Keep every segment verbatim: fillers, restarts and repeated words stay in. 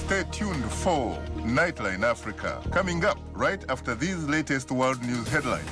Stay tuned for Nightline Africa, coming up right after these latest world news headlines.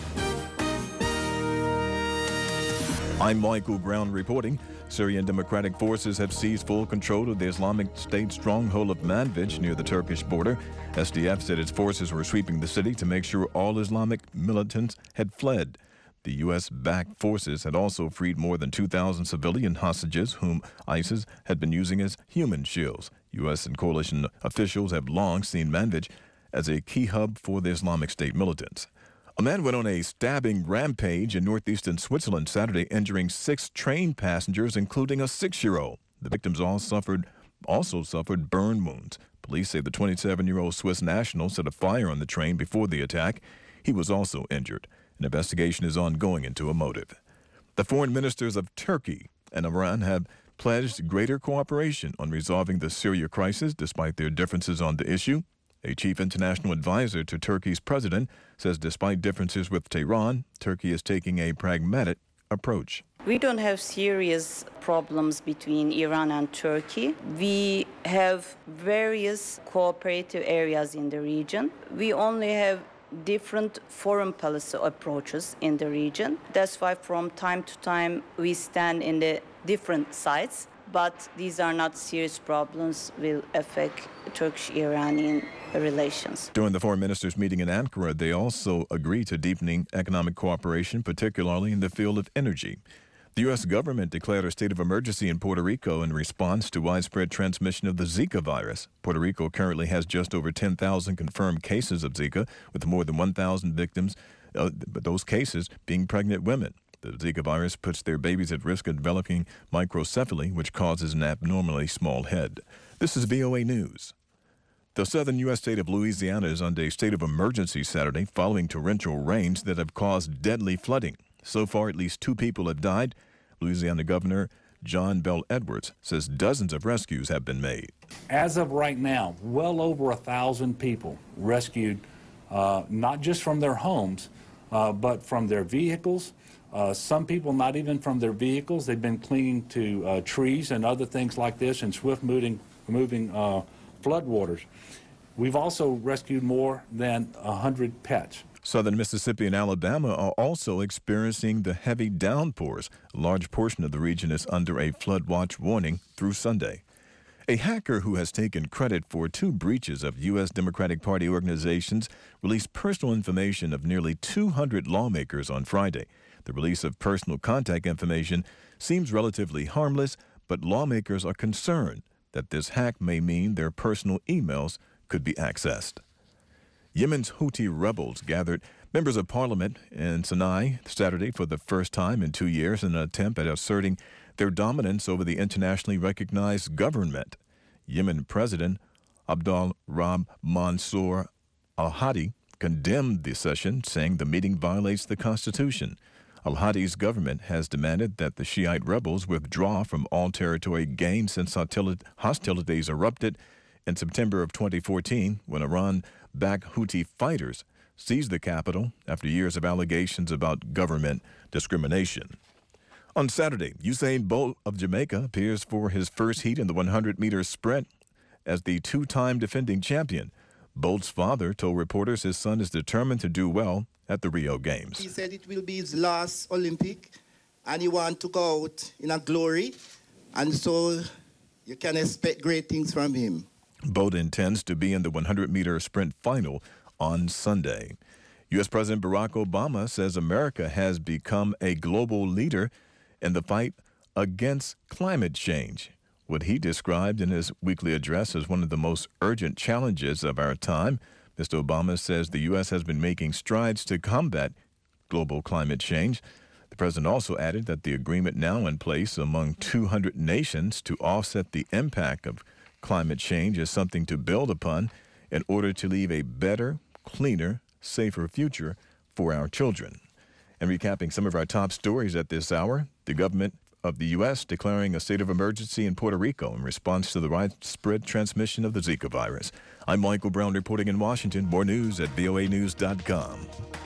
I'm Michael Brown reporting. Syrian Democratic Forces have seized full control of the Islamic State stronghold of Manbij near the Turkish border. S D F said its forces were sweeping the city to make sure all Islamic militants had fled. The U S-backed forces had also freed more than two thousand civilian hostages whom ISIS had been using as human shields. U S and coalition officials have long seen Manbij as a key hub for the Islamic State militants. A man went on a stabbing rampage in northeastern Switzerland Saturday, injuring six train passengers, including a six-year-old. The victims all suffered, also suffered burn wounds. Police say the twenty-seven-year-old Swiss national set a fire on the train before the attack. He was also injured. An investigation is ongoing into a motive. The foreign ministers of Turkey and Iran have pledged greater cooperation on resolving the Syria crisis despite their differences on the issue. A chief international advisor to Turkey's president says despite differences with Tehran, Turkey is taking a pragmatic approach. We don't have serious problems between Iran and Turkey. We have various cooperative areas in the region. We only have different foreign policy approaches in the region. That's why from time to time we stand in the different sides, but these are not serious problems will affect Turkish-Iranian relations. During the foreign ministers' meeting in Ankara, they also agreed to deepening economic cooperation, particularly in the field of energy. The U S government declared a state of emergency in Puerto Rico in response to widespread transmission of the Zika virus. Puerto Rico currently has just over ten thousand confirmed cases of Zika, with more than one thousand victims, uh, but those cases being pregnant women. The Zika virus puts their babies at risk of developing microcephaly, which causes an abnormally small head. This is V O A News. The southern U S state of Louisiana is under a state of emergency Saturday following torrential rains that have caused deadly flooding. So far, at least two people have died. Louisiana Governor John Bel Edwards says dozens of rescues have been made. As of right now, well over a thousand people rescued, uh, not just from their homes, uh, but from their vehicles. Uh, some people not even from their vehicles. They've been clinging to uh, trees and other things like this in swift moving, moving uh, floodwaters. We've also rescued more than one hundred pets. Southern Mississippi and Alabama are also experiencing the heavy downpours. A large portion of the region is under a flood watch warning through Sunday. A hacker who has taken credit for two breaches of U S Democratic Party organizations released personal information of nearly two hundred lawmakers on Friday. The release of personal contact information seems relatively harmless, but lawmakers are concerned that this hack may mean their personal emails could be accessed. Yemen's Houthi rebels gathered members of parliament in Sinai Saturday for the first time in two years in an attempt at asserting their dominance over the internationally recognized government. Yemen President Abdul Rabb Mansour al-Hadi condemned the session, saying the meeting violates the Constitution. Al-Hadi's government has demanded that the Shiite rebels withdraw from all territory gained since hostilities erupted in September of twenty fourteen when Iran-backed Houthi fighters seized the capital after years of allegations about government discrimination. On Saturday, Usain Bolt of Jamaica appears for his first heat in the hundred-meter sprint as the two-time defending champion. Bolt's father told reporters his son is determined to do well at the Rio Games. He said it will be his last Olympic, and he wants to go out in a glory, and so you can expect great things from him. Bolt intends to be in the hundred-meter sprint final on Sunday. U S President Barack Obama says America has become a global leader in the fight against climate change, what he described in his weekly address as one of the most urgent challenges of our time. Mister Obama says the U S has been making strides to combat global climate change. The president also added that the agreement now in place among two hundred nations to offset the impact of climate change is something to build upon in order to leave a better, cleaner, safer future for our children. And recapping some of our top stories at this hour, the government of the U S declaring a state of emergency in Puerto Rico in response to the widespread transmission of the Zika virus. I'm Michael Brown reporting in Washington. More news at V O A news dot com.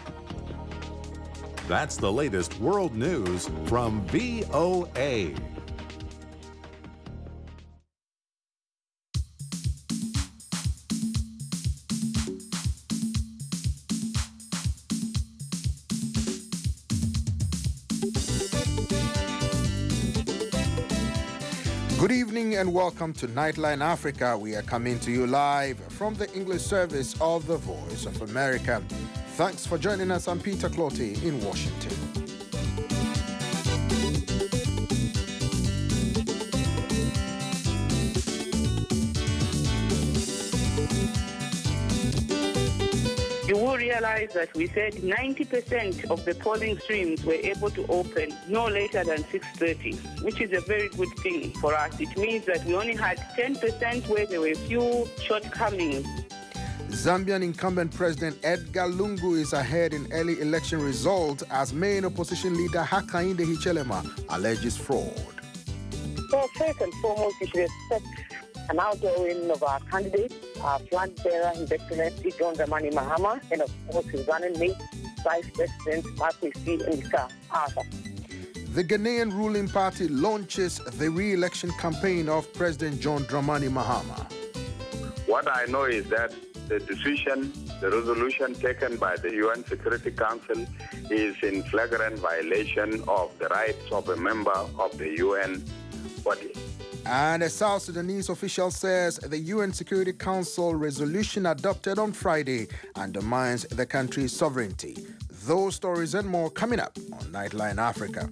That's the latest world news from V O A. Good evening and welcome to Nightline Africa. We are coming to you live from the English service of the Voice of America. Thanks for joining us. I'm Peter Clottey in Washington. You will realize that we said ninety percent of the polling streams were able to open no later than six thirty, which is a very good thing for us. It means that we only had ten percent where there were few shortcomings. Zambian incumbent President Edgar Lungu is ahead in early election results as main opposition leader Hakainde Hichilema alleges fraud. So first and foremost, we should expect an outgoing of our candidate, our flag bearer, His Excellency John Dramani Mahama, and of course his running mate, Vice President Makwesi Ndika Arthur. The Ghanaian ruling party launches the re-election campaign of President John Dramani Mahama. What I know is that the decision, the resolution taken by the U N Security Council is in flagrant violation of the rights of a member of the U N body. And a South Sudanese official says the U N Security Council resolution adopted on Friday undermines the country's sovereignty. Those stories and more coming up on Nightline Africa.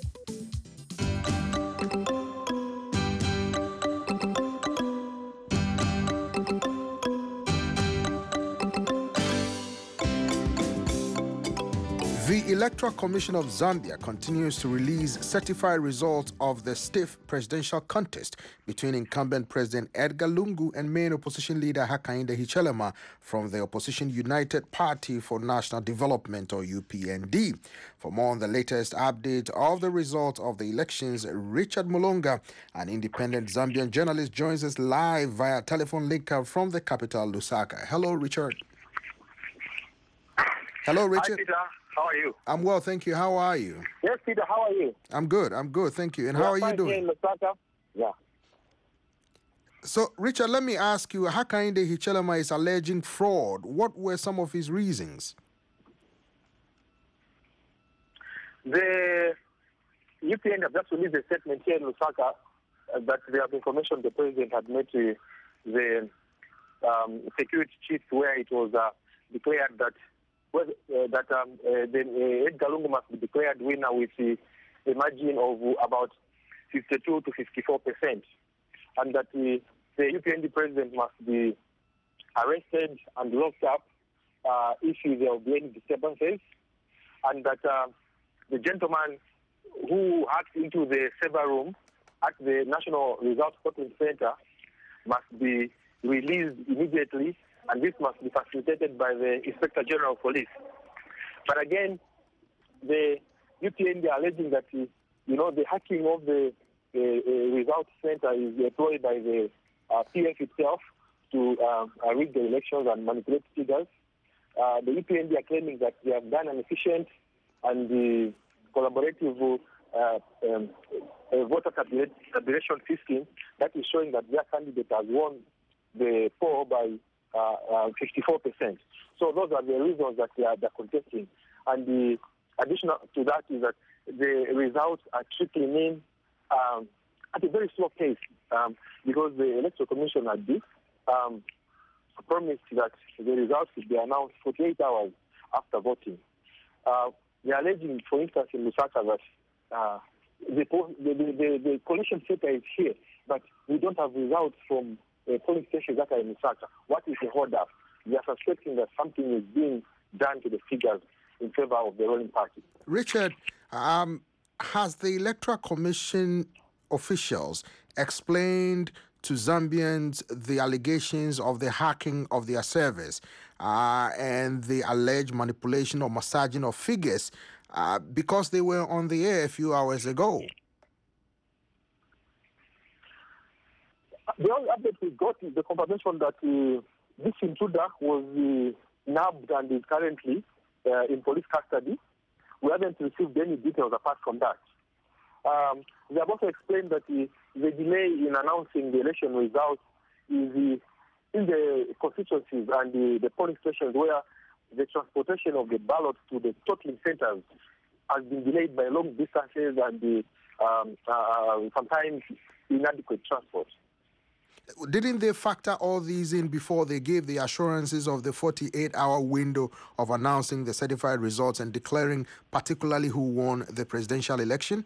The Electoral Commission of Zambia continues to release certified results of the stiff presidential contest between incumbent President Edgar Lungu and main opposition leader Hakainde Hichilema from the opposition United Party for National Development, or U P N D. For more on the latest update of the results of the elections, Richard Mulonga, an independent Zambian journalist, joins us live via telephone link from the capital, Lusaka. Hello, Richard. Hello, Richard. Hi, Peter. How are you? I'm well, thank you. How are you? Yes, Peter, how are you? I'm good, I'm good, thank you. And We how are you fine doing? here in Lusaka. Yeah. So, Richard, let me ask you, Hakainde Hichilema is alleging fraud. What were some of his reasons? The U P N have just released a statement here in Lusaka uh, that they have information the president had made to the um, security chief, where it was uh, declared that well, uh, that um, uh, the, uh, Edgar Lungu must be declared winner with uh, a margin of about fifty-two to fifty-four percent, and that uh, the U P N D president must be arrested and locked up uh, if there will be any disturbances, and that uh, the gentleman who hacked into the server room at the National Results Voting Center must be released immediately, and this must be facilitated by the Inspector General of Police. But again, the U P N D are alleging that, you know, the hacking of the uh, uh, results center is employed by the uh, P F itself to uh, uh, rig the elections and manipulate figures. Uh, the U P N D are claiming that they have done an efficient and the collaborative uh, um, uh, voter tabulation system that is showing that their candidate has won the poll by uh, uh, fifty-four percent. So those are the reasons that they are they're contesting. And the additional to that is that the results are trickling in um, at a very slow pace um, because the Electoral Commission had this um, promised that the results would be announced forty-eight hours after voting. Uh, they are alleging, for instance, in Lusaka that uh, the, the, the, the coalition center is here, but we don't have results from uh, polling stations that are in Lusaka. What is the hold up? They are suspecting that something is being done to the figures in favor of the ruling party. Richard, um, has the Electoral Commission officials explained to Zambians the allegations of the hacking of their service uh, and the alleged manipulation or massaging of figures uh, because they were on the air a few hours ago? The only update we got is the confirmation that uh, this intruder was uh, nabbed and is currently uh, in police custody. We haven't received any details apart from that. Um, they have also explained that uh, the delay in announcing the election results is uh, in the constituencies and the, the polling stations where the transportation of the ballots to the totaling centers has been delayed by long distances, and the um, uh, sometimes inadequate transport. Didn't they factor all these in before they gave the assurances of the forty-eight hour window of announcing the certified results and declaring particularly who won the presidential election?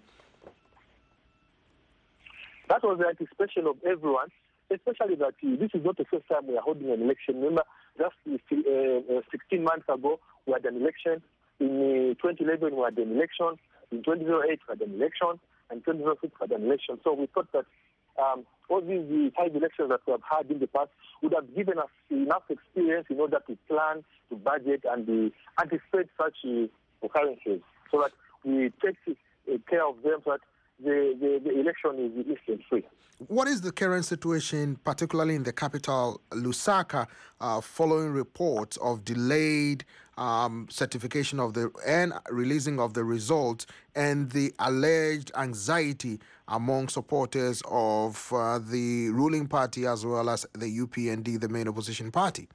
That was the anticipation of everyone, especially that uh, this is not the first time we are holding an election. Remember, just uh, sixteen months ago, we had an election. In uh, twenty eleven, we had an election. In twenty oh eight, we had an election. And twenty oh six, we had an election. So we thought that um, all these uh, five elections that we have had in the past would have given us enough experience in order to plan, to budget, and uh, anticipate such uh, occurrences so that we take uh, care of them so that the, the, the election is instant free. What is the current situation, particularly in the capital, Lusaka, uh, following reports of delayed um, certification of the and releasing of the results and the alleged anxiety among supporters of uh, the ruling party as well as the U P N D, the main opposition party?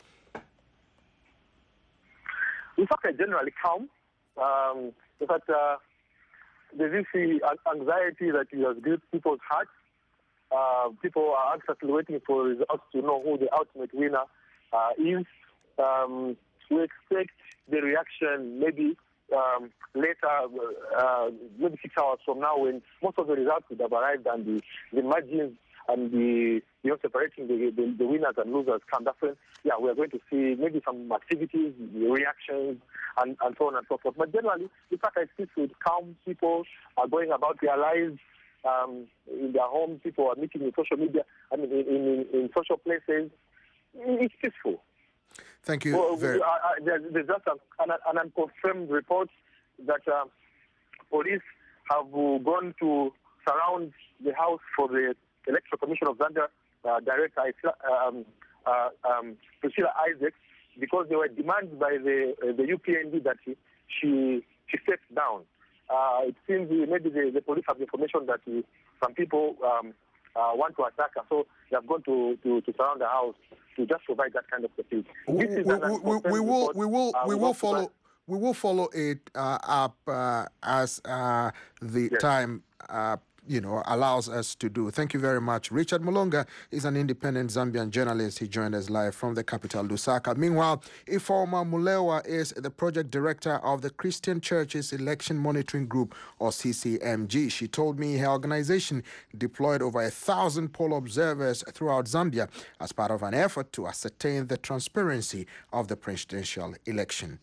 Lusaka is generally calm. Um, in fact, uh, there is the anxiety that has gripped people's hearts. Uh, people are anxiously waiting for results to know who the ultimate winner uh, is. Um, we expect the reaction maybe um, later, uh, maybe six hours from now, when most of the results would have arrived and the, the margins and the, you know, separating the, the, the winners and losers come. That's when, yeah, we are going to see maybe some activities, reactions, and, and so on and so forth. But generally, the fact that peaceful, calm, people are going about their lives. Um, in their homes, people are meeting in social media, I mean, in, in, in social places. It's peaceful. Thank you. Well, very... uh, uh, there's, there's just a, an, an unconfirmed report that uh, police have uh, gone to surround the house for the Electoral Commission of Zambia uh, Director um, uh, um, Priscilla Isaacs, because there were demands by the uh, the U P N D that she she, she steps down. Uh, it seems maybe the, the police have information that uh, some people um, uh, want to attack her, so they have gone to, to, to surround the house to just provide that kind of security. We, we, we, we will, we will, uh, we will follow. Provide... We will follow it uh, up uh, as uh, the yes. time uh, you know allows us to do. Thank you very much. Richard Mulonga is an independent Zambian journalist. He joined us live from the capital, Lusaka. Meanwhile, Ifeoma Mulewa is the project director of the Christian Churches Election Monitoring Group, or C C M G. She told me her organization deployed over a thousand poll observers throughout Zambia as part of an effort to ascertain the transparency of the presidential election.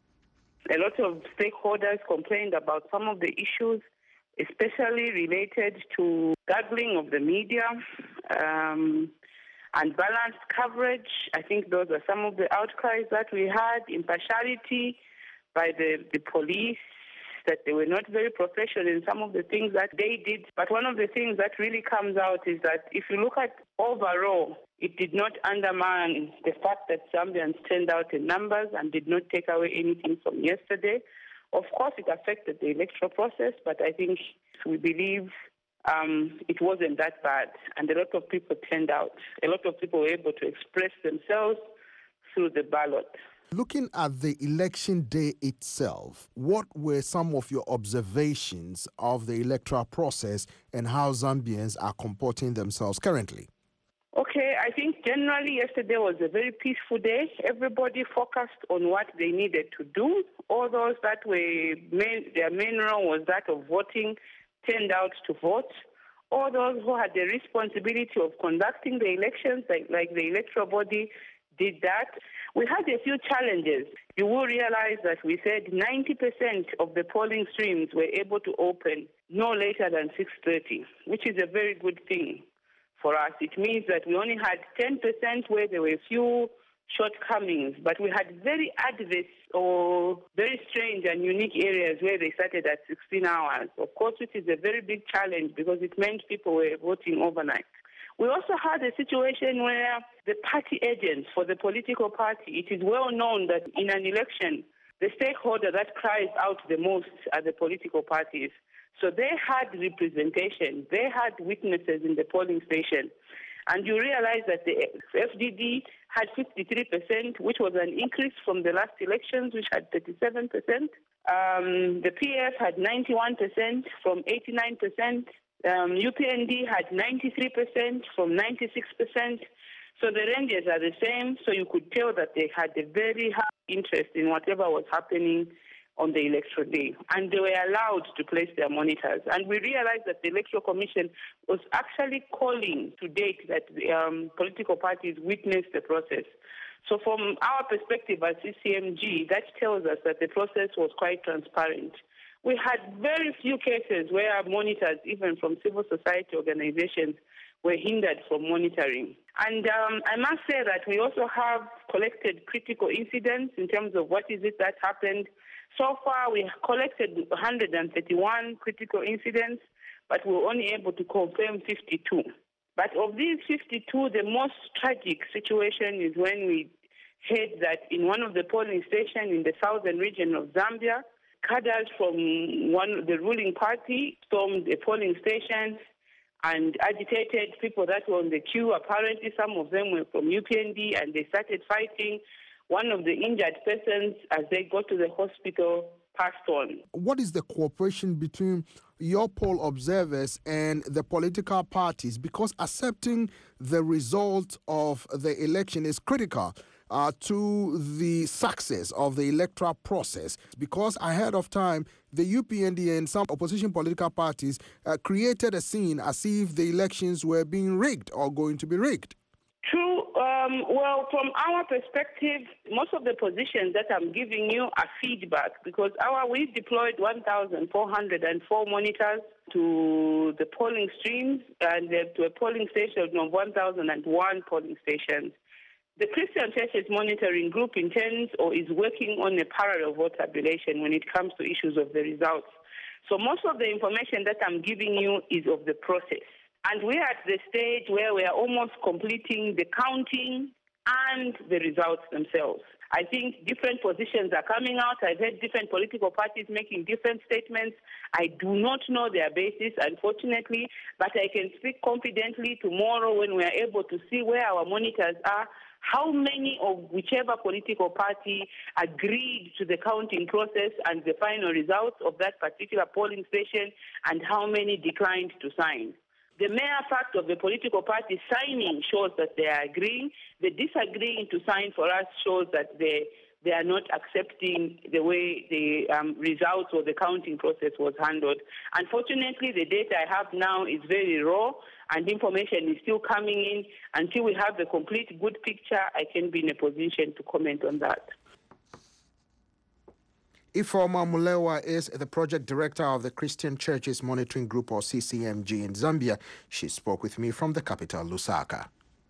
A lot of stakeholders complained about some of the issues, especially related to gathering of the media, um, unbalanced coverage. I think those are some of the outcries that we had. Impartiality by the, the police, that they were not very professional in some of the things that they did. But one of the things that really comes out is that if you look at overall, it did not undermine the fact that Zambians turned out in numbers and did not take away anything from yesterday. Of course, it affected the electoral process, but I think we believe um, it wasn't that bad. And a lot of people turned out. A lot of people were able to express themselves through the ballot. Looking at the election day itself, what were some of your observations of the electoral process and how Zambians are comporting themselves currently? Okay, I think generally yesterday was a very peaceful day. Everybody focused on what they needed to do. All those that were main, their main role was that of voting turned out to vote. All those who had the responsibility of conducting the elections, like, like the electoral body, did that. We had a few challenges. You will realize that we said ninety percent of the polling streams were able to open no later than six thirty, which is a very good thing for us. It means that we only had ten percent where there were a few shortcomings, but we had very adverse or very strange and unique areas where they started at sixteen hours. Of course, which is a very big challenge because it meant people were voting overnight. We also had a situation where the party agents for the political party, it is well known that in an election, the stakeholder that cries out the most are the political parties. So they had representation. They had witnesses in the polling station. And you realize that the F D D had fifty-three percent, which was an increase from the last elections, which had thirty-seven percent. Um, the P F had ninety-one percent from eighty-nine percent. Um, U P N D had ninety-three percent from ninety-six percent. So the ranges are the same, so you could tell that they had a very high interest in whatever was happening on the electoral day. And they were allowed to place their monitors. And we realized that the Electoral Commission was actually calling to date that um, political parties witness the process. So from our perspective as C C M G, that tells us that the process was quite transparent. We had very few cases where monitors, even from civil society organizations, were hindered from monitoring. And um, I must say that we also have collected critical incidents in terms of what is it that happened. So far, we collected one hundred thirty-one critical incidents, but we were only able to confirm fifty-two. But of these fifty-two, the most tragic situation is when we heard that in one of the polling stations in the southern region of Zambia, cadres from one the ruling party stormed the polling stations and agitated people that were on the queue. Apparently, some of them were from U P N D, and they started fighting. One of the injured persons, as they got to the hospital, passed on. What is the cooperation between your poll observers and the political parties? Because accepting the result of the election is critical Uh, to the success of the electoral process, because ahead of time, the U P N D and some opposition political parties uh, created a scene as if the elections were being rigged or going to be rigged. True. Um, well, from our perspective, most of the positions that I'm giving you are feedback, because our we deployed one thousand four hundred four monitors to the polling streams and to a polling station of one thousand one polling stations. The Christian Churches Monitoring Group intends or is working on a parallel vote tabulation when it comes to issues of the results. So most of the information that I'm giving you is of the process. And we're at the stage where we are almost completing the counting and the results themselves. I think different positions are coming out. I've heard different political parties making different statements. I do not know their basis, unfortunately, but I can speak confidently tomorrow when we are able to see where our monitors are, how many of whichever political party agreed to the counting process and the final results of that particular polling station, and how many declined to sign. The mere fact of the political party signing shows that they are agreeing. The disagreeing to sign for us shows that they they are not accepting the way the um, results or the counting process was handled. Unfortunately, the data I have now is very raw, and information is still coming in. Until we have the complete good picture, I can be in a position to comment on that. Ifeoma Mulewa is the project director of the Christian Churches Monitoring Group, or C C M G, in Zambia. She spoke with me from the capital, Lusaka.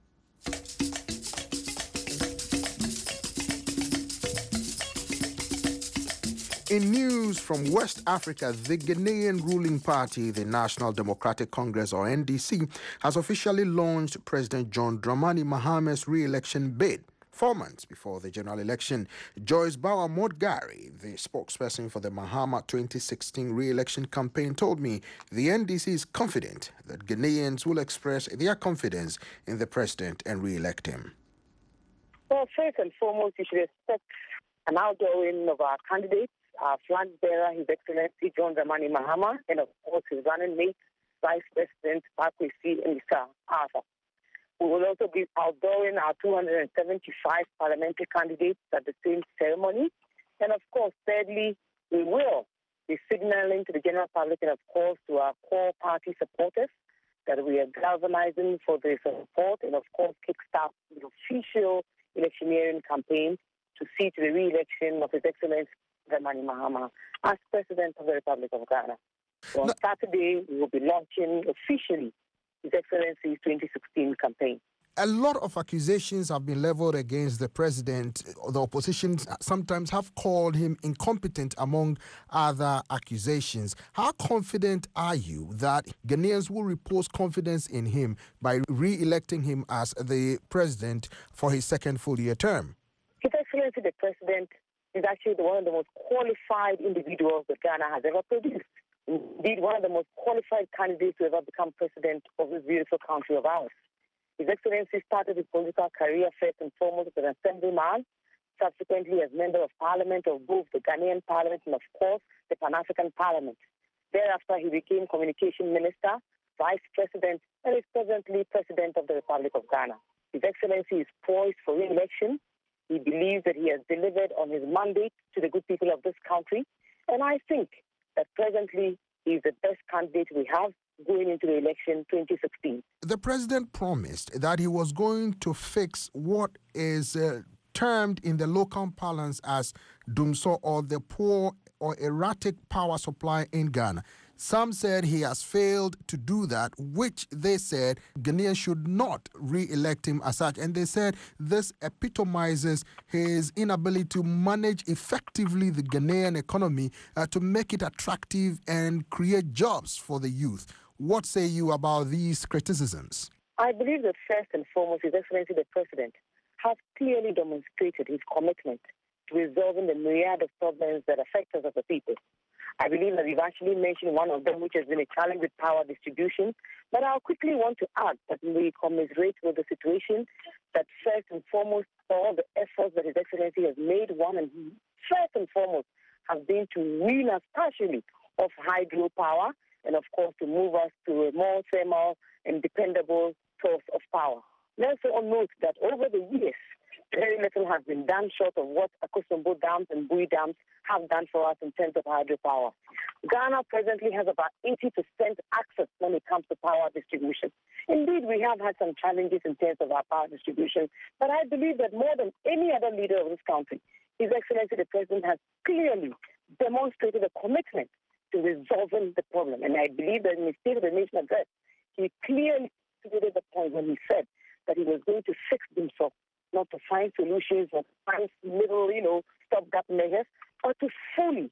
In news from West Africa, the Ghanaian ruling party, the National Democratic Congress, or N D C, has officially launched President John Dramani Mahama's re-election bid. Four months before the general election, Joyce Bauer Modgari, the spokesperson for the Mahama twenty sixteen re-election campaign, told me the N D C is confident that Ghanaians will express their confidence in the president and re-elect him. Well, first and foremost, you should expect an outgoing of our candidates, our flag bearer, His Excellency John Dramani Mahama, and of course his running mate, Vice President Pakwesi Elisa Arthur. We will also be outgoing our two hundred seventy-five parliamentary candidates at the same ceremony. And of course, thirdly, we will be signaling to the general public and of course to our core party supporters that we are galvanizing for their support and of course kickstart the official electioneering campaign to see to the re-election of His Excellency Dramani Mahama as President of the Republic of Ghana. So on no. Saturday, we will be launching officially His Excellency's twenty sixteen campaign. A lot of accusations have been leveled against the president. The opposition sometimes have called him incompetent, among other accusations. How confident are you that Ghanaians will repose confidence in him by re-electing him as the president for his second full-year term? His Excellency the President is actually one of the most qualified individuals that Ghana has ever produced. Indeed, one of the most qualified candidates to ever become president of this beautiful country of ours. His Excellency started his political career first and foremost as an assemblyman, subsequently as Member of Parliament of both the Ghanaian Parliament and, of course, the Pan-African Parliament. Thereafter, he became Communication Minister, Vice President, and is presently President of the Republic of Ghana. His Excellency is poised for re-election. He believes that he has delivered on his mandate to the good people of this country, and I think that presently he is the best candidate we have going into the election twenty sixteen. The president promised that he was going to fix what is uh, termed in the local parlance as dumso, or the poor or erratic power supply in Ghana. Some said he has failed to do that, which they said Ghanaians should not re-elect him as such. And they said this epitomizes his inability to manage effectively the Ghanaian economy uh, to make it attractive and create jobs for the youth. What say you about these criticisms? I believe that first and foremost, His Excellency the President has clearly demonstrated his commitment to resolving the myriad of problems that affect us as a people. I believe that we've actually mentioned one of them, which has been a challenge with power distribution. But I'll quickly want to add that we commiserate with the situation that first and foremost, all the efforts that His Excellency has made, one and first and foremost, have been to wean us partially off hydropower and, of course, to move us to a more thermal and dependable source of power. Let's all note that over the years, very little has been done short of what Akosombo dams and Bui dams have done for us in terms of hydropower. Ghana presently has about eighty percent access when it comes to power distribution. Indeed, we have had some challenges in terms of our power distribution, but I believe that more than any other leader of this country, His Excellency the President has clearly demonstrated a commitment to resolving the problem. And I believe that in his State of the Nation address, he clearly stated the point when he said that he was going to fix himself, not to find solutions or find little, you know, stopgap measures, but to fully,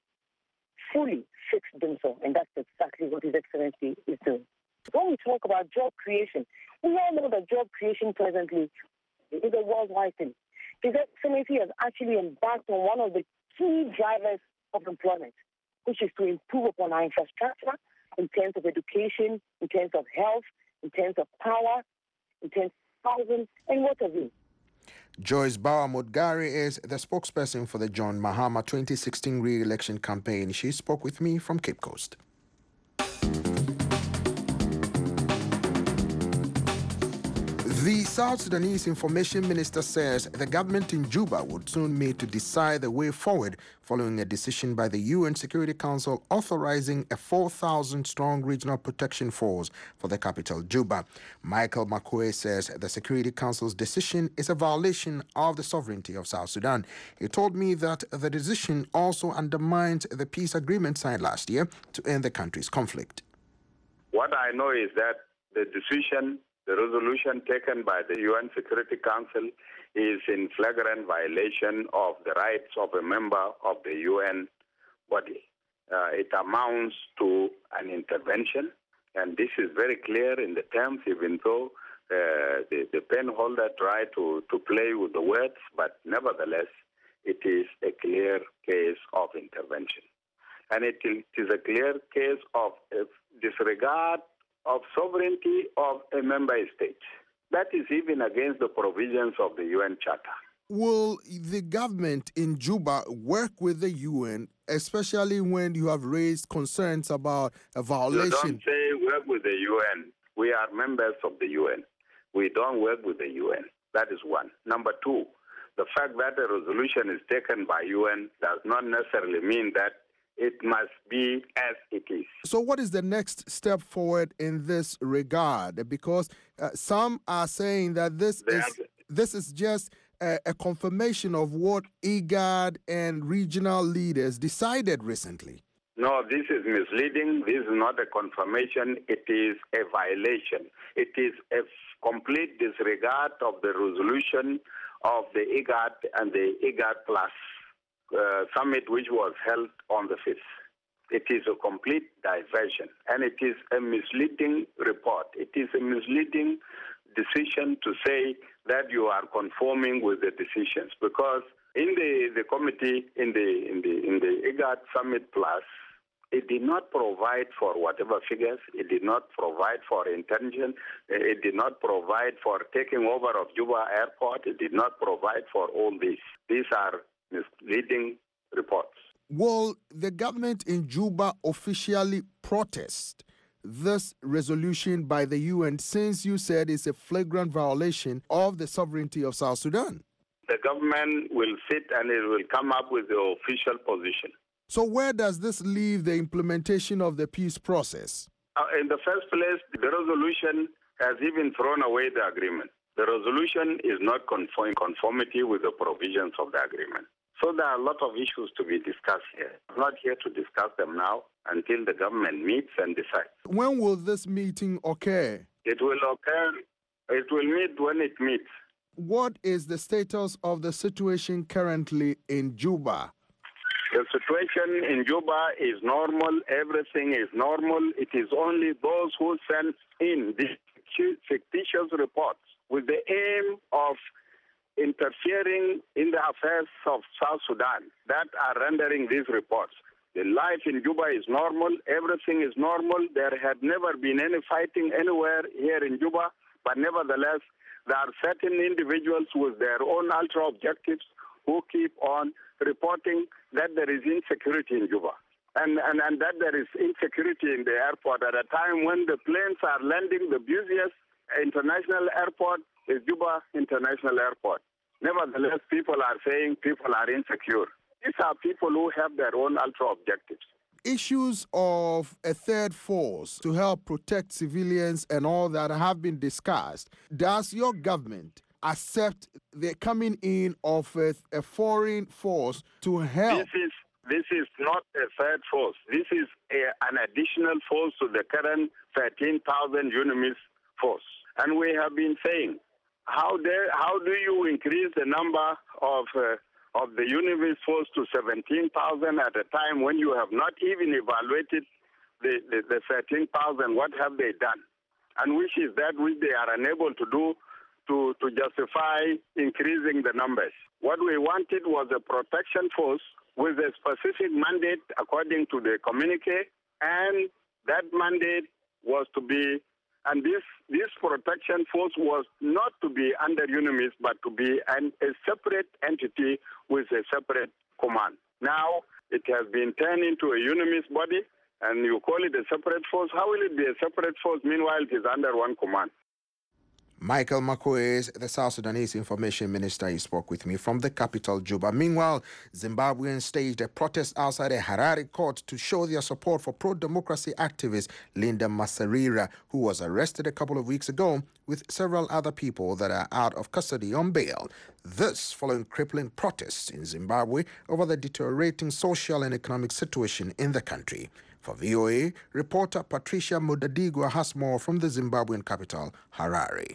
fully fix themselves. And that's exactly what His Excellency is doing. When we talk about job creation, we all know that job creation presently is a worldwide thing. His Excellency has actually embarked on one of the key drivers of employment, which is to improve upon our infrastructure in terms of education, in terms of health, in terms of power, in terms of housing, and what have you. Joyce Bauer Mudgari is the spokesperson for the John Mahama twenty sixteen re-election campaign. She spoke with me from Cape Coast. The South Sudanese Information Minister says the government in Juba would soon meet to decide the way forward following a decision by the U N Security Council authorizing a four thousand strong regional protection force for the capital, Juba. Michael Makwe says the Security Council's decision is a violation of the sovereignty of South Sudan. He told me that the decision also undermines the peace agreement signed last year to end the country's conflict. What I know is that the decision, the resolution taken by the U N Security Council is in flagrant violation of the rights of a member of the U N body. Uh, it amounts to an intervention, and this is very clear in the terms, even though uh, the, the pen holder tried to, to play with the words, but nevertheless, it is a clear case of intervention. And it, it is a clear case of uh, disregard of sovereignty of a member state. That is even against the provisions of the U N Charter. Will the government in Juba work with the U N, especially when you have raised concerns about a violation? You don't say work with the U N. We are members of the U N. We don't work with the U N. That is one. Number two, the fact that a resolution is taken by U N does not necessarily mean that it must be as it is. So what is the next step forward in this regard? Because uh, some are saying that this They is are, this is just a, a confirmation of what IGAD and regional leaders decided recently. No, this is misleading. This is not a confirmation. It is a violation. It is a f- complete disregard of the resolution of the IGAD and the IGAD Plus Uh, summit, which was held on the fifth. It is a complete diversion, and it is a misleading report. It is a misleading decision to say that you are conforming with the decisions, because in the, the committee, in the in the in the IGAD Summit Plus, It did not provide for whatever figures. It did not provide for intention. It did not provide for taking over of Juba Airport. It did not provide for all this. These are misleading reports. Will the government in Juba officially protest this resolution by the U N, since you said it's a flagrant violation of the sovereignty of South Sudan? The government will sit and it will come up with the official position. So where does this leave the implementation of the peace process? Uh, in the first place, the resolution has even thrown away the agreement. The resolution is not conform- conformity with the provisions of the agreement. So there are a lot of issues to be discussed here. I'm not here to discuss them now until the government meets and decides. When will this meeting occur? It will occur, it will meet when it meets. What is the status of the situation currently in Juba? The situation in Juba is normal. Everything is normal. It is only those who send in these fictitious reports with the aim of interfering in the affairs of South Sudan that are rendering these reports. The life in Juba is normal. Everything is normal. There had never been any fighting anywhere here in Juba, but nevertheless, there are certain individuals with their own ultra objectives who keep on reporting that there is insecurity in Juba and, and, and that there is insecurity in the airport at a time when the planes are landing. The busiest international airport is Juba International Airport. Nevertheless, people are saying people are insecure. These are people who have their own ultra objectives. Issues of a third force to help protect civilians and all that have been discussed. Does your government accept the coming in of a, a foreign force to help? This is this is not a third force. This is a, an additional force to the current thirteen thousand UNMISS force. And we have been saying, how dare, how do you increase the number of uh, of the UNMISS force to seventeen thousand at a time when you have not even evaluated the, the, the thirteen thousand? What have they done? And which is that which they are unable to do to, to justify increasing the numbers. What we wanted was a protection force with a specific mandate according to the communique, and that mandate was to be, and this, this protection force was not to be under UNMISS, but to be an, a separate entity with a separate command. Now, it has been turned into a UNMISS body, and you call it a separate force. How will it be a separate force? Meanwhile, it is under one command. Michael Makoes, the South Sudanese Information Minister, he spoke with me from the capital, Juba. Meanwhile, Zimbabweans staged a protest outside a Harare court to show their support for pro-democracy activist Linda Masarira, who was arrested a couple of weeks ago with several other people that are out of custody on bail. This following crippling protests in Zimbabwe over the deteriorating social and economic situation in the country. For V O A, reporter Patricia Mudadigwa has more from the Zimbabwean capital, Harare.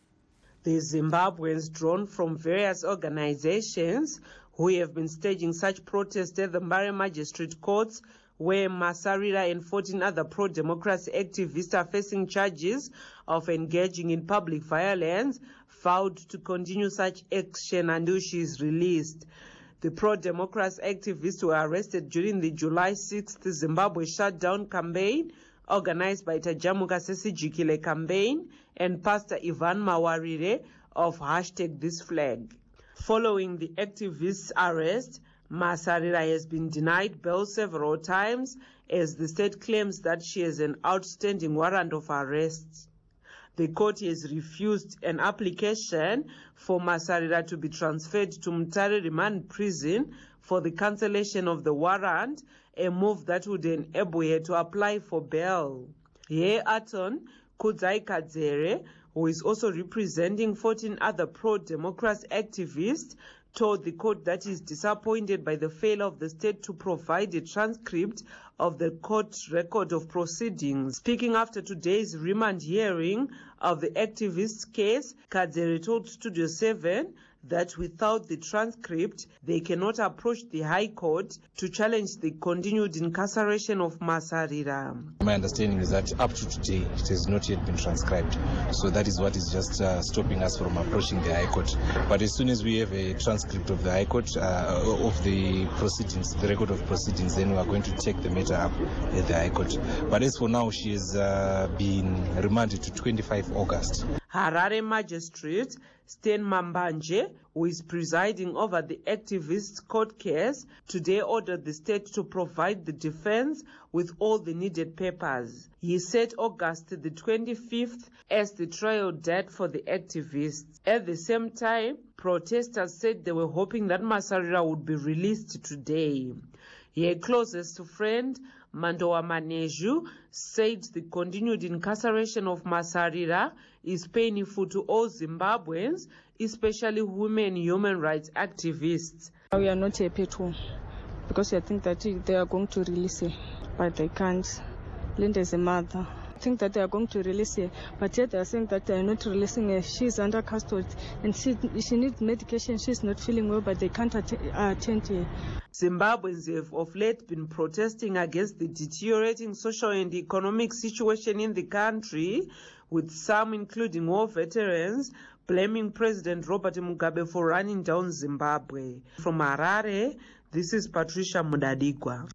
The Zimbabweans drawn from various organizations who have been staging such protests at the Mbare Magistrate Courts, where Masarira and fourteen other pro-democracy activists are facing charges of engaging in public violence, vowed to continue such action until she is released. The pro-democracy activists were arrested during the July sixth Zimbabwe shutdown campaign organized by Tajamuka Sesijikile campaign and Pastor Ivan Mawarire of hashtag This Flag. Following the activists' arrest, Masarira has been denied bail several times as the state claims that she has an outstanding warrant of arrest. The court has refused an application for Masarira to be transferred to Mutare Remand Prison for the cancellation of the warrant, a move that would enable her to apply for bail. Here, Aton Kudzai Kadzere, who is also representing fourteen other pro-democracy activists, told the court that he is disappointed by the failure of the state to provide a transcript of the court record of proceedings. Speaking after today's remand hearing of the activists' case, Kadzere told Studio seven that without the transcript, they cannot approach the High Court to challenge the continued incarceration of Masarira. My understanding is that up to today, it has not yet been transcribed. So that is what is just uh, stopping us from approaching the High Court. But as soon as we have a transcript of the High Court, uh, of the proceedings, the record of proceedings, then we are going to take the matter up at the High Court. But as for now, she has uh, been remanded to twenty-fifth August. Harare Magistrate Sten Mambanje, who is presiding over the activist court case, today ordered the state to provide the defense with all the needed papers. He set August the twenty-fifth as the trial date for the activists. At the same time, protesters said they were hoping that Masarira would be released today. Her closest friend, Mandoa Maneju, said the continued incarceration of Masarira is painful to all Zimbabweans, especially women human rights activists. We are not happy at all because I think that they are going to release her, but they can't. Linda is a mother. I think that they are going to release her, but yet they are saying that they are not releasing her. She is under custody and she, she needs medication. She is not feeling well, but they can't att attend her. Zimbabweans have of late been protesting against the deteriorating social and economic situation in the country, with some, including war veterans, blaming President Robert Mugabe for running down Zimbabwe. From Harare, this is Patricia Mudadigwa.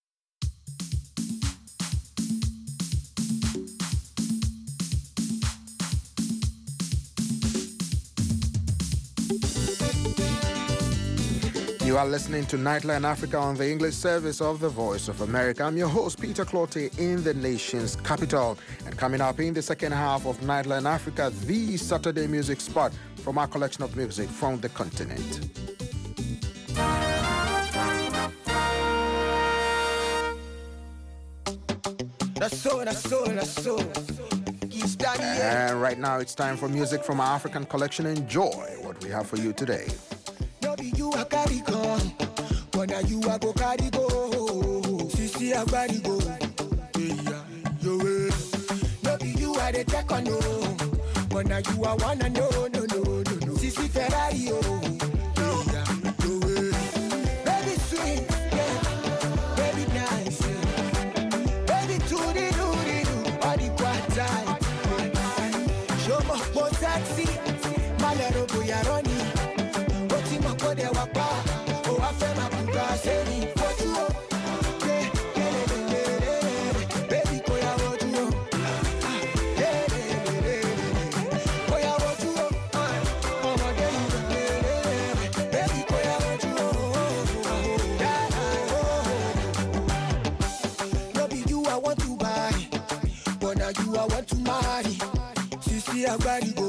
You are listening to Nightline Africa on the English service of the Voice of America. I'm your host, Peter Clottey, in the nation's capital. And coming up in the second half of Nightline Africa, the Saturday music spot from our collection of music from the continent. And right now it's time for music from our African collection. Enjoy what we have for you today. You are carry go, when you are go carry go, sisi a carry go, yeah, yo way. No be you are the check on no, when you are wanna no no no no no, sisi Ferrari oh, yeah, yo way. Baby sweet, yeah, baby nice, yeah. Baby toody doody do, body quite tight. Show me more sexy, malero boyaroni. Oh, I feel my puta say what you want. Baby, boy, I want you. Boy, I want you. Oh, my day. Baby, boy, I want you. No be you I want to buy, but now you I want to marry. Sisi, I gotta go.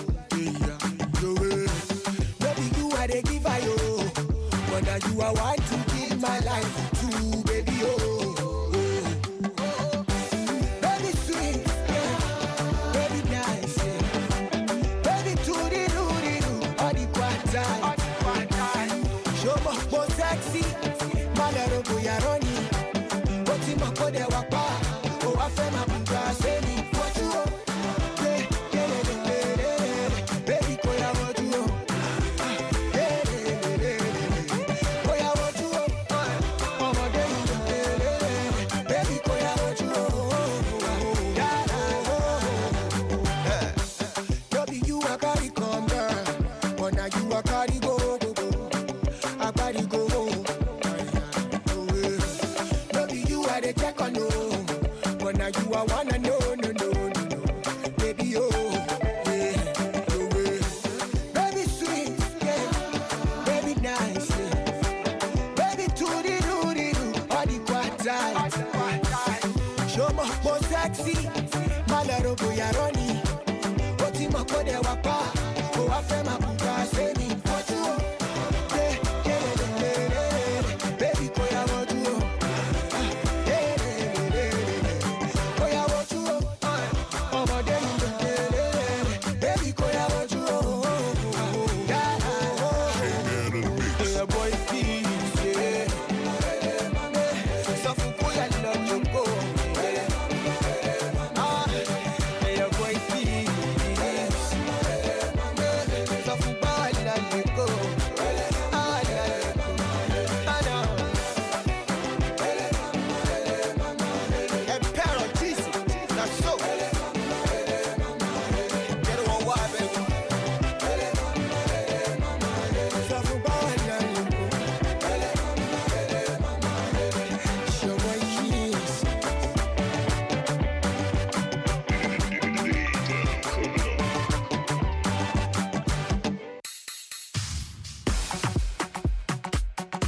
They give I oh, but now you are want to give my life to, baby oh, oh, oh. Baby sweet, yeah. Baby nice, yeah. Baby toody doody do, all the quantine, show me more sexy, malero boyaroni, but in my code wapa, oh I feel my puta say me what you want. You are wanna know, no, no, no, no, baby, oh, yeah, no way. Baby sweet, yeah, baby nice, yeah. Baby toody doody do, all the quantine. Show me more sexy, malero boyaroni. Oti makode wapa, oh I feel my puta say me what you want. Stuff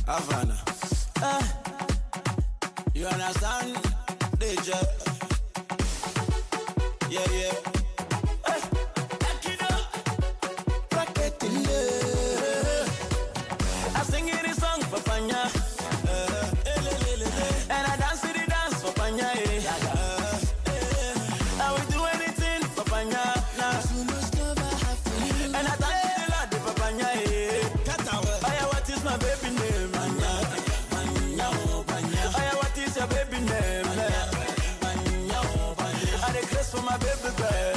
Havana. Uh, you understand? D J. Yeah, yeah. Hey, back it up. Rock it in there. I sing this song for Panya. Uh, and I dance to the dance for Panya. Uh, I will do anything for Panya. Nah. And I thank the Lord for Panya. Aya, what is my baby name? Aya, what is your baby name? I request for my baby girl.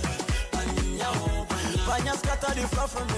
Panya scatter the floor for me.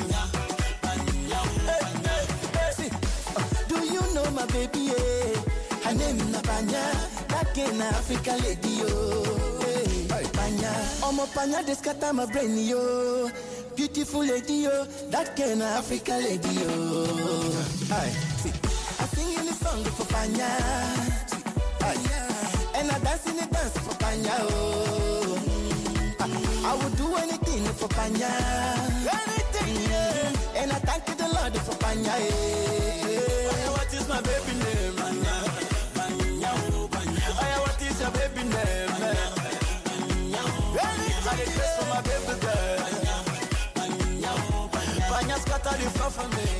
Hey, hey, hey. See, uh, do you know my baby? Yeah? Her name is Panya. That in Africa lady, yo. Hey, Panya. Oh, my Panya, they scatter my brain, yo. Beautiful lady, yo. That kind of Africa lady, yo. Hi. See, I sing in the song for Panya. Hi. And I dance in the dance for Panya, oh. I, I would do anything for Panya. Anything, yeah. And I thank the Lord for Panya, yeah. What is my baby name? Panya, Panya, Panya. What is your baby name? I request for my baby girl. Panya scatter the floor for me.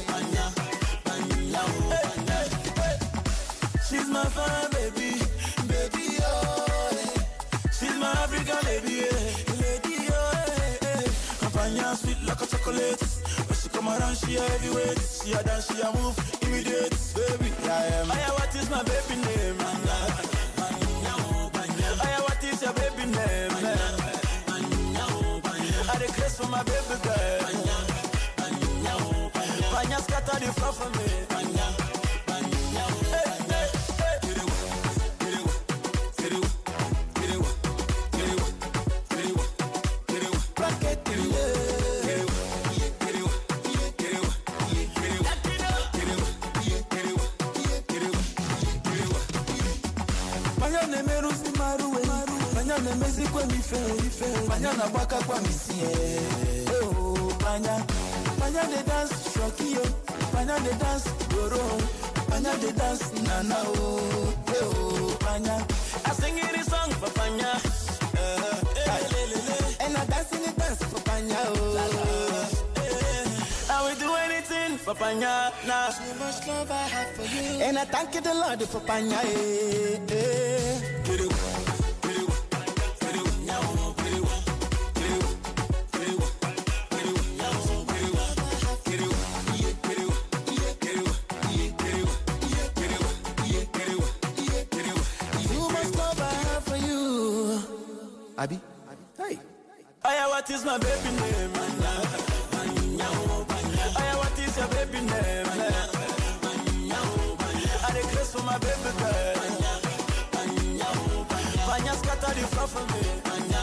Hey, hey, hey. She's my fine baby, baby, oh. Hey. She's my African lady, yeah. Lady, oh. Hey, hey. Panya sweet like a chocolate. When she come around, she a heavyweight. She a dance, she a move, immediate, baby. I am. Aya, what is my baby name? Aya, what is your baby name? I request for my baby girl. Panya scatter the floor for me. Hey, hey, hey. Rock it in there. Panya ne merusi maruwe. Panya ne mezi kwa mife. Panya na baka kwa misie. Oh, Panya. Panya de dance, Shokio. Panya de dance, Doro. Panya de dance, Nana, oh. Oh, Panya. I sing this song for Panya. Uh, hey, le, le, le. And I dance in the dance for Panya, oh. Hey. I will do anything for Panya, nah. So much love I have for you. And I thank the Lord for Panya, eh, eh. Abi? Hey. Aya, what is my baby name? Aya, what is your baby name? I request for my baby girl. Panya scatter the floor for me.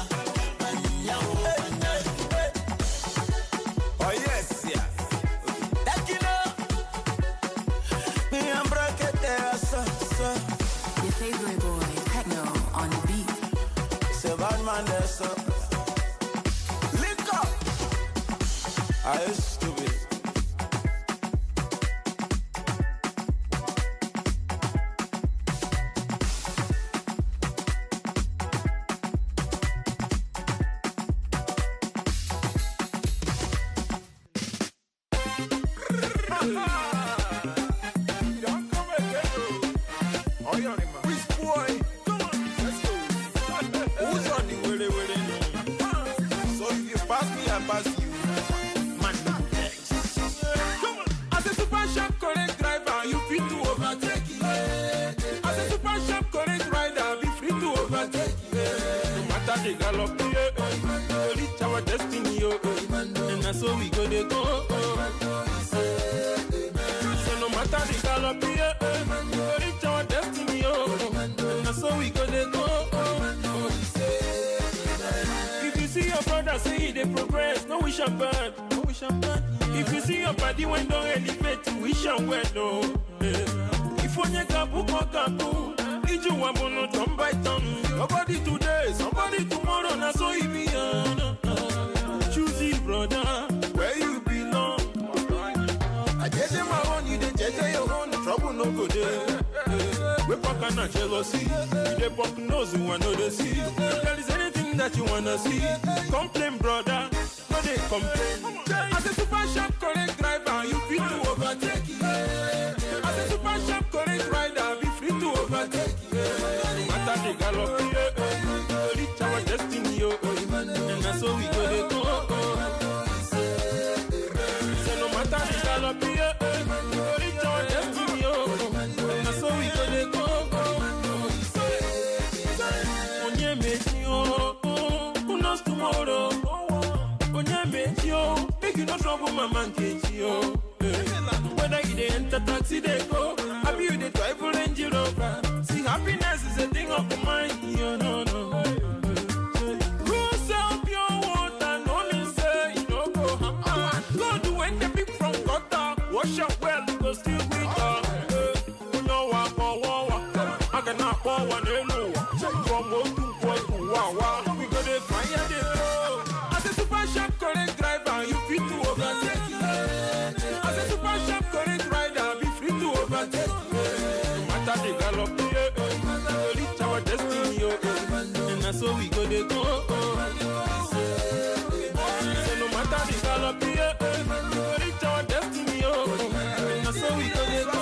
Hey, hey, hey. Oh yes, yeah. That you know. Me and bracket there, so, so. Your favorite boy, Techno, on the beat. Bad man there, so link up. I used to be. Don't come again, oh, you're the man. Which boy? Who's on the willy willy? So if you pass me, I pass you. Man, next. Come on. As a super sharp correct driver, you fit to overtake it. As a super sharp correct rider, be free to overtake it. No matter the gallop, yeah, we'll reach our destiny, oh, and that's how we go to go. So no matter the gallop, yeah, we'll reach our destiny, oh, and that's how we go to go. If you see your brother say they progress, no wish and burn, no wish and burn. If you see your body when don't elevate, wish and well, no. If you want to book or kapu, if you want to turn by turn, nobody today, somebody tomorrow, na so it be. Choose it, brother, where you belong. I get them my own, you didn't get your own. no go there. We fuck and not jealousy. We dey pop nose, we want to see. If there is anything that you wanna see, complain, brother. No they complain. As a super sharp correct driver, you feel to overtake. As a super sharp correct rider, be free to overtake. No matter the gallop, yeah, reach our destiny, oh, and that's how we go they go. So no matter the gallop, yeah, reach our destiny, oh, and that's how we go they go. Onye mechi oh, who knows tomorrow? Onye mechi oh, make you no trouble my man kechi oh. Whether you dey enter taxi they go, happy you dey drive Range Rover. See, happiness is a thing of the mind, you know, no. Go sell pure water, no mean say you no go hamper. Lord, when the people from gutter wash up well, you go still with her. You know what, what, what, I cannot pour one hello. From one to one to wow, wow. We go to fire the road. As a super sharp correct driver, you fit to overtake. As a super sharp correct rider, be free to overtake. No matter the gallop, yeah, we reach our destiny, oh, and that's how we go they go. So no matter the gallop, yeah, we reach our destiny, oh, and that's how we go they go.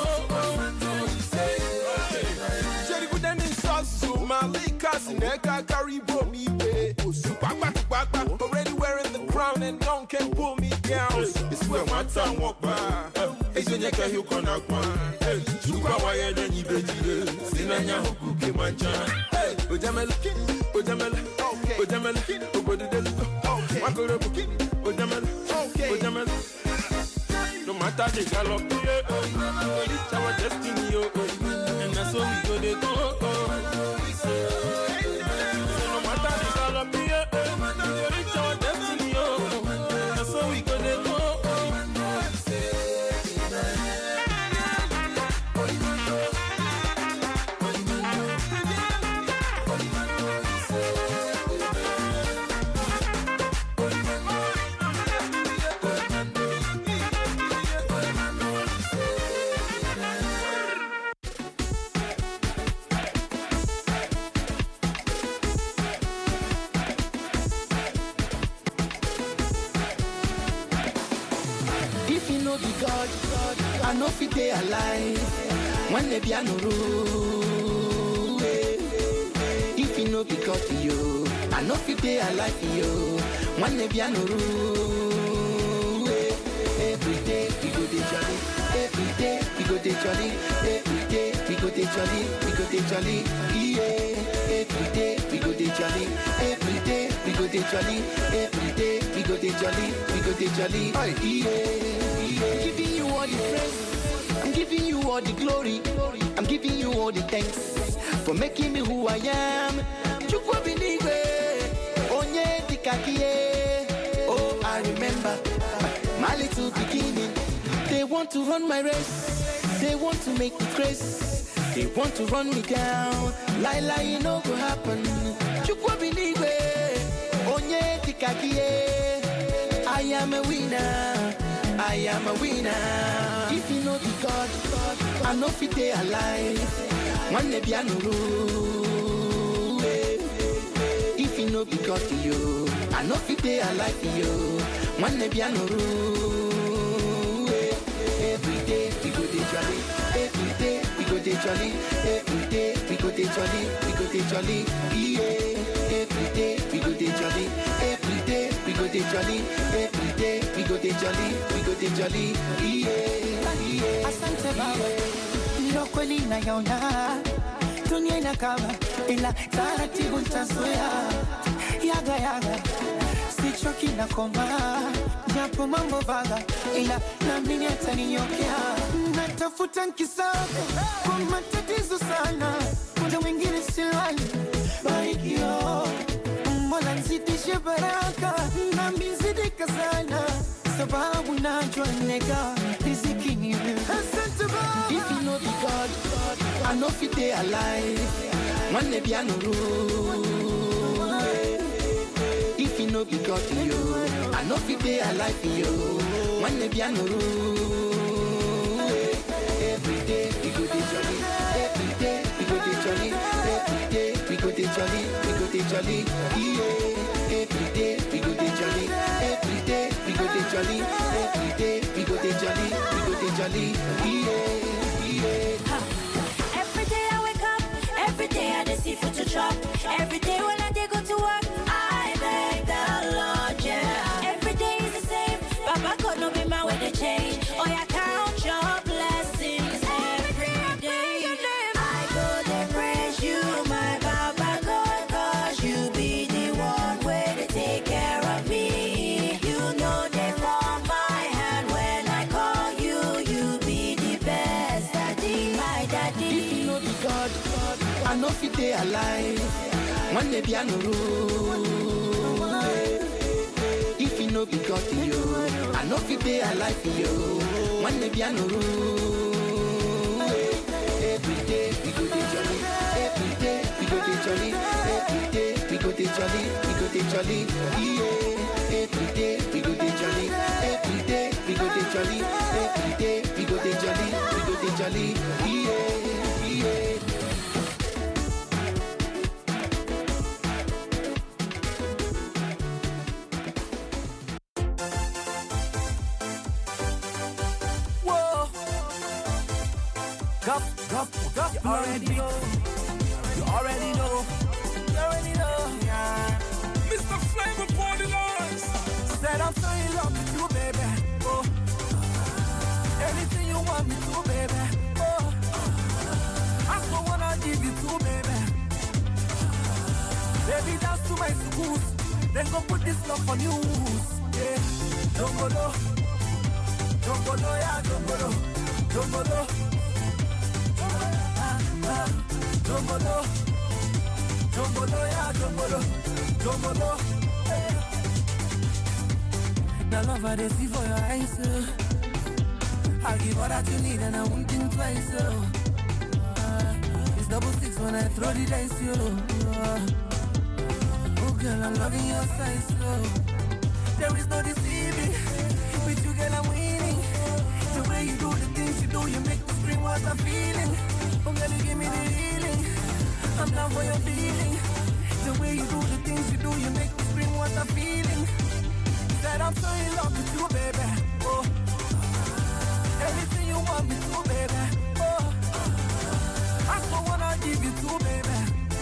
Jerry good and so my liquors in Eka carry me pay. Back back back back, already wearing the crown and no one can pull me down. It's where my time walk by. Hey, so you can you gonna go? Hey, you go wire then you be here. Sinanya who came my chan. Hey, Ojamel, Ojamel, Ojamel, Ojamel, Ojamel, Ojamel, Ojamel. No matter the gallop, yeah, we reach our destiny, oh, and that's how we go they go. So no matter the gallop, yeah, we reach our destiny, oh, and that's how we go they go. I know if they alive when they be no rule. If you know because of you, I know if they alive for you when they be no rule. Every day we go to jolly, every day we go to jolly, every day we go to jolly, we go to jolly, yeah. Every day we go to jolly, every day we go to jolly, every day we go to jolly, we go to jolly, yeah. I'm giving you all the praise, I'm giving you all the glory, I'm giving you all the thanks for making me who I am. Chukwa binigwe, onye dikakie. Oh, I remember my little beginning. They want to run my race, they want to make me crazy, they want to run me down. Lie, lie, you know what happen. Chukwa binigwe, onye dikakie. I am a winner, I am a winner. If you know the God, I know if they alive. One day be a no rule. If you know because of you, I know if they alive for you. One day be a no rule. Every day we go to jolly, every day we go to jolly, every day we go to jolly, we go to jolly, yeah. Every day we go to jolly, every day we go to jolly, every day we go to jolly, we go to jolly, yeah, yeah. Asante Baba, ndio kweli nayaona, dunia inakaba, ila taratibu nitazoea, yaga yaga, sichoki na koma, japo mambo vaga, ila naamini ataninyokea. Natafuta nkisaka, kwa matatizo sana, muda mwingine silali, barikio. Mola nzidishe baraka, na mizidika sana, sababu najua nega, riziki ni wewe. Asante Baba. If you know the God, I know if they alive. One day be a no rule. If you know the God to you, I know if they alive for you. One day be a no rule. Every day we go to jolly. Every day we go dey jolly, we go dey jolly. Yeah, yeah. Every day I wake up, every day I dey see food to chop. Every day when I dey go to work, I beg the Lord, yeah. Every day is the same, Baba God no be my way to change. Oh, yeah, count your blessings every day. I go to praise you, my Baba God, cause you be the one way to take care of me. You know they form my hand when I call you. You be the best daddy, my daddy. If you know the God, I know if they alive. One day be a no rule. If you know be God to you, I know if they alive for you. One day be a no rule. Every day we go dey jolly. Every day we go dey jolly. Every day we go dey jolly. We go dey jolly. Yeah. Every day we go dey jolly. Every day we go dey jolly. Every day we go dey jolly. We go dey jolly. Yeah. Yeah. Whoa. Guff, guff, guff, you already know. You already know. You already know. Yeah. Mister Flavor for the lines. Said I'm so in love with you, baby. Oh. Anything you want me to, baby. Oh. I so wanna give you to, baby. Baby, dance to my schools. Then go put this love on news. Yeah. Don't go low. Don't go low, yeah, don't go low. Don't go low. Ah, ah. Don't go low. Don't go low, yeah, don't go low. Don't go low. Hey. The love I dey see for your eyes, uh. I give all that you need and I won't think twice, uh. Uh, it's double six when I throw the dice, yo. Uh, oh girl, I'm loving your size, uh. There is no deceiving. With you, girl, I'm winning. The way you do the things you do, you make me scream what I'm feeling. Oh girl, you give me the healing. I'm down for your feeling. The way you do the things you do, you make me scream what I'm feeling. Said I'm so in love with you, baby. Oh, everything you want me to, baby. Oh, I so wanna give you to, baby.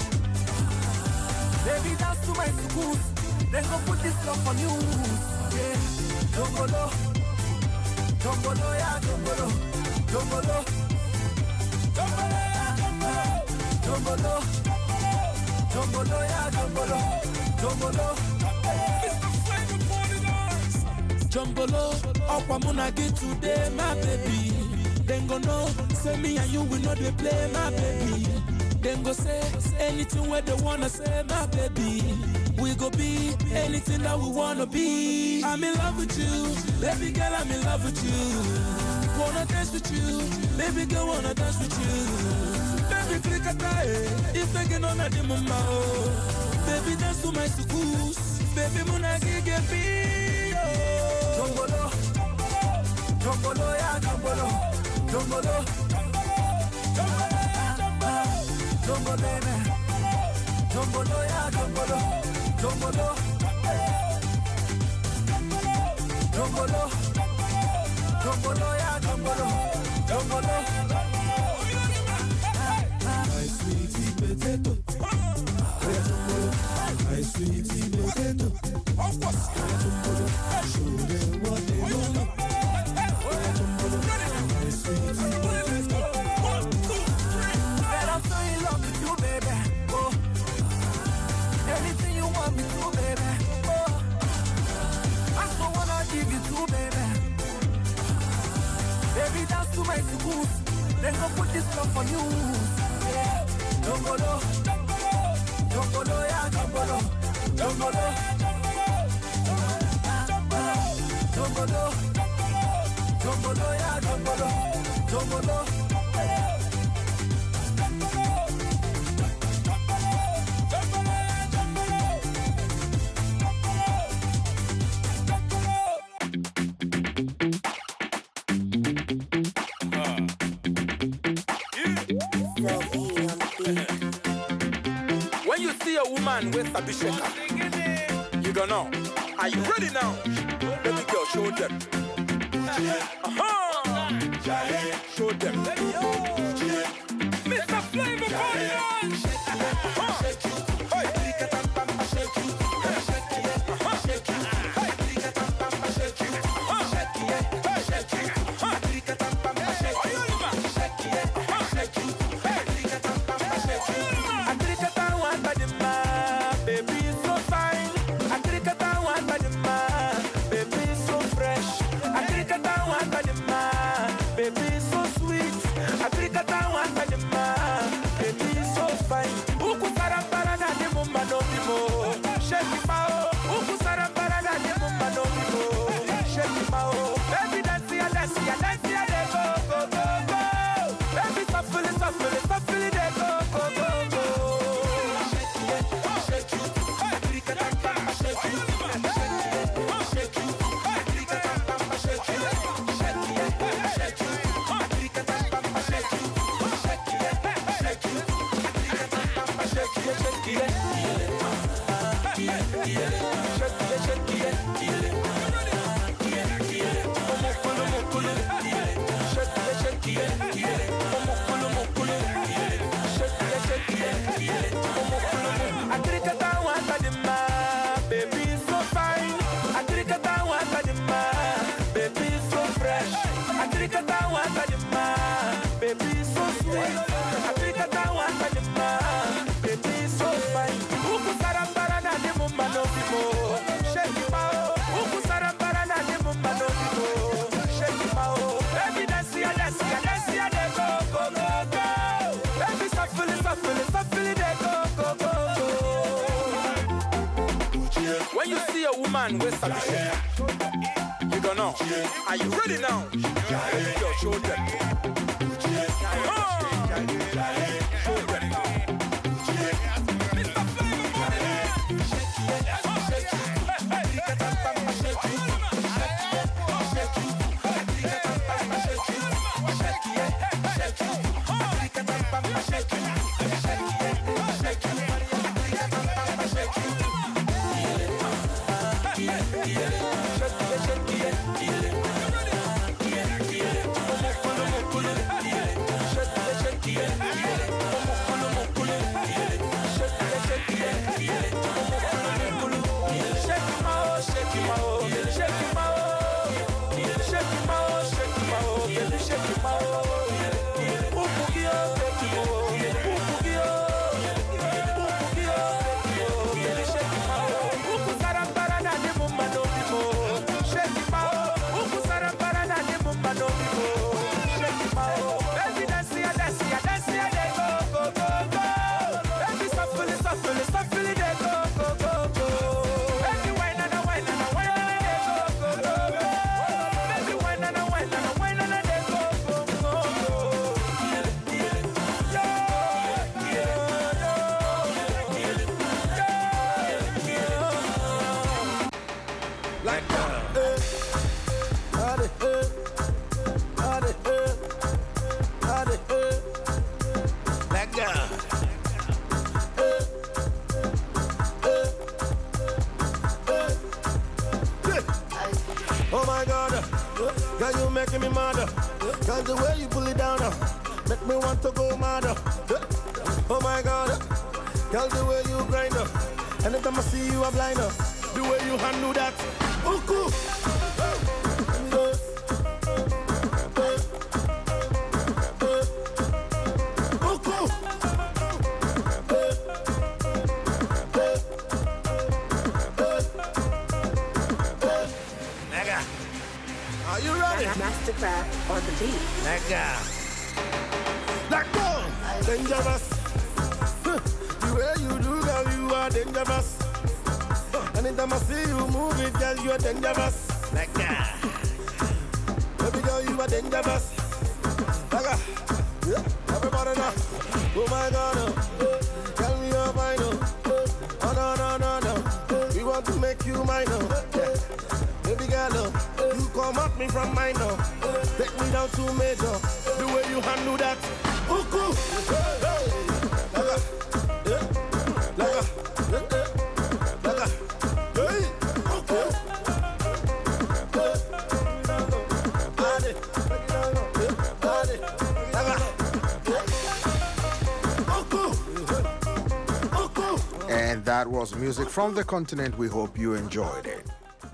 Baby, dance to my schools. Then go put this love on news. Yeah, don't go low. Don't go low, yeah, don't go low. Don't go low. Don't go low, yeah, don't go low. Don't go low. Don't go low, yeah, don't go low. Don't go low. Jumbolo, up a moon I get today, my baby. Then go know, say me and you will not they play, my baby. Then go say anything where they wanna say, my baby. We go be anything that we wanna be. I'm in love with you, baby girl, I'm in love with you. Wanna dance with you, baby girl, wanna dance with you. Baby click a tie, if I get on a demo, baby dance to my schools, baby muna get me. Jongolo, jongolo, yeah, jongolo, jongolo, jongolo, baby, jongolo, yeah, jongolo, jongolo, jongolo, jongolo, yeah, jongolo, jongolo. My sweetie potato, my sweetie potato. Show them what they want. My sweetie potato. Said I'm so in love with you, baby. Oh, anything you want me to, baby. Oh, I so wanna give you to, baby. Baby, dance to my schools. Then go put this love on you. Yeah, don't go low. Don't go low, yeah, don't go low. Don't go low. Jongolo, jongolo, yeah, jongolo, jongolo. When you see a woman with a bishaka, you don't know. Are you ready now? Baby girl, show them. Uh-huh. Show them. Mister Flavor Body. When you see a woman with a you don't know. Are you ready now? Yo, show them. Mastercraft on the beat. Nigga. Like go. Dangerous. The way you do, girl, you are dangerous. Anytime I see you move it, girl, you are dangerous. Like that. Baby girl, you are dangerous. Like that. Yeah. Everybody know. Oh my God. Oh. Tell me you're fine. Oh no, no, no, no. We want to make you mine. Oh. Yeah. Baby girl, oh. You come at me from mine. Oh. Take me down to major. The way you handle that. Oh, cool. Hey, hey. Like a, yeah, like a, like a, hey, okay. That was music from the continent. We hope you enjoyed it.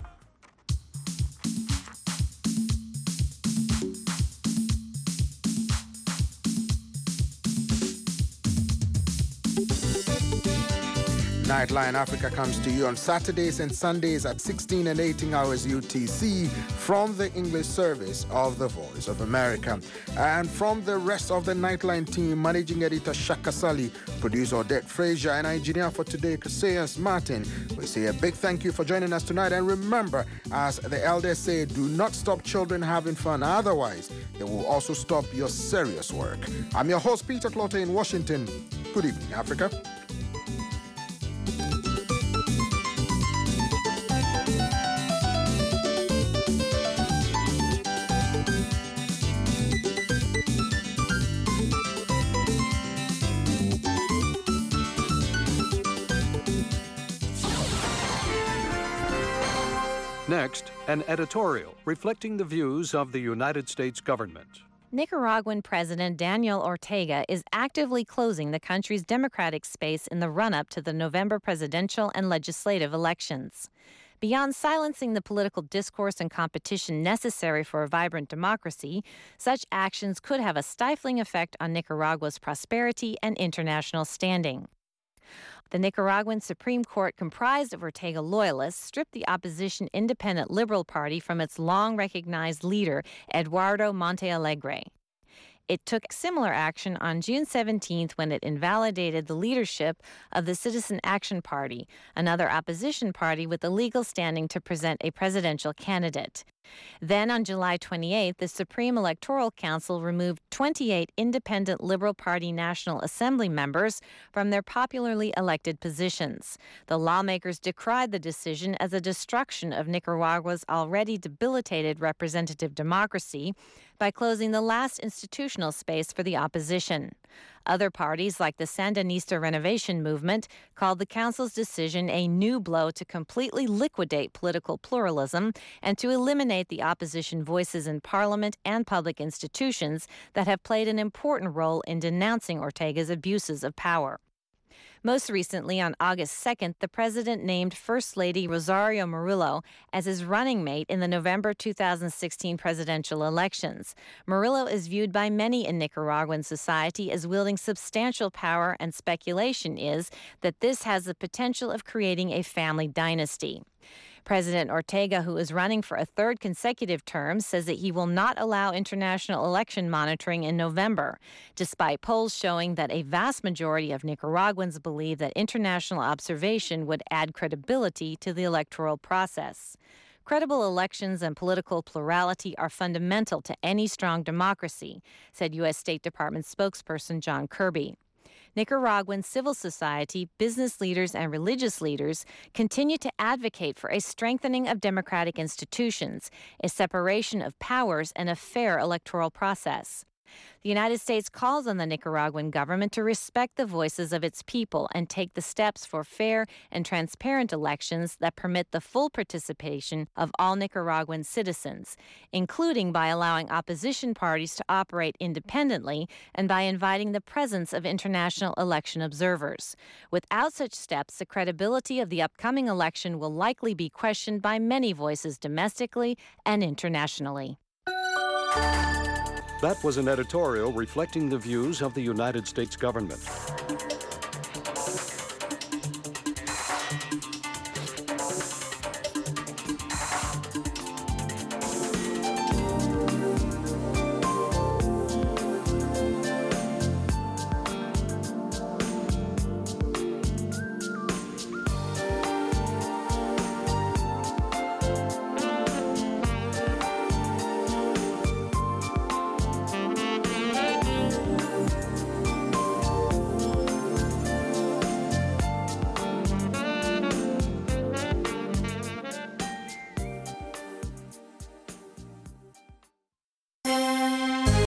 Nightline Africa comes to you on Saturdays and Sundays at sixteen and eighteen hours U T C from the English service of the Voice of America. And from the rest of the Nightline team, managing editor Shaka Sali, producer Odette Frazier, and engineer for today, Casillas Martin, we say a big thank you for joining us tonight. And remember, as the elders say, do not stop children having fun. Otherwise, they will also stop your serious work. I'm your host, Peter Clotter in Washington. Good evening, Africa. Next, an editorial reflecting the views of the United States government. Nicaraguan President Daniel Ortega is actively closing the country's democratic space in the run-up to the November presidential and legislative elections. Beyond silencing the political discourse and competition necessary for a vibrant democracy, such actions could have a stifling effect on Nicaragua's prosperity and international standing. The Nicaraguan Supreme Court, comprised of Ortega loyalists, stripped the opposition Independent Liberal Party from its long-recognized leader, Eduardo Montealegre. It took similar action on June seventeenth when it invalidated the leadership of the Citizen Action Party, another opposition party with the legal standing to present a presidential candidate. Then on July twenty-eighth, the Supreme Electoral Council removed twenty-eight Independent Liberal Party National Assembly members from their popularly elected positions. The lawmakers decried the decision as a destruction of Nicaragua's already debilitated representative democracy by closing the last institutional space for the opposition. Other parties, like the Sandinista Renovation Movement, called the council's decision a new blow to completely liquidate political pluralism and to eliminate the opposition voices in parliament and public institutions that have played an important role in denouncing Ortega's abuses of power. Most recently, on August second, the president named First Lady Rosario Murillo as his running mate in the November two thousand sixteen presidential elections. Murillo is viewed by many in Nicaraguan society as wielding substantial power, and speculation is that this has the potential of creating a family dynasty. President Ortega, who is running for a third consecutive term, says that he will not allow international election monitoring in November, despite polls showing that a vast majority of Nicaraguans believe that international observation would add credibility to the electoral process. Credible elections and political plurality are fundamental to any strong democracy, said U S State Department spokesperson John Kirby. Nicaraguan civil society, business leaders, and religious leaders continue to advocate for a strengthening of democratic institutions, a separation of powers, and a fair electoral process. The United States calls on the Nicaraguan government to respect the voices of its people and take the steps for fair and transparent elections that permit the full participation of all Nicaraguan citizens, including by allowing opposition parties to operate independently and by inviting the presence of international election observers. Without such steps, the credibility of the upcoming election will likely be questioned by many voices domestically and internationally. That was an editorial reflecting the views of the United States government.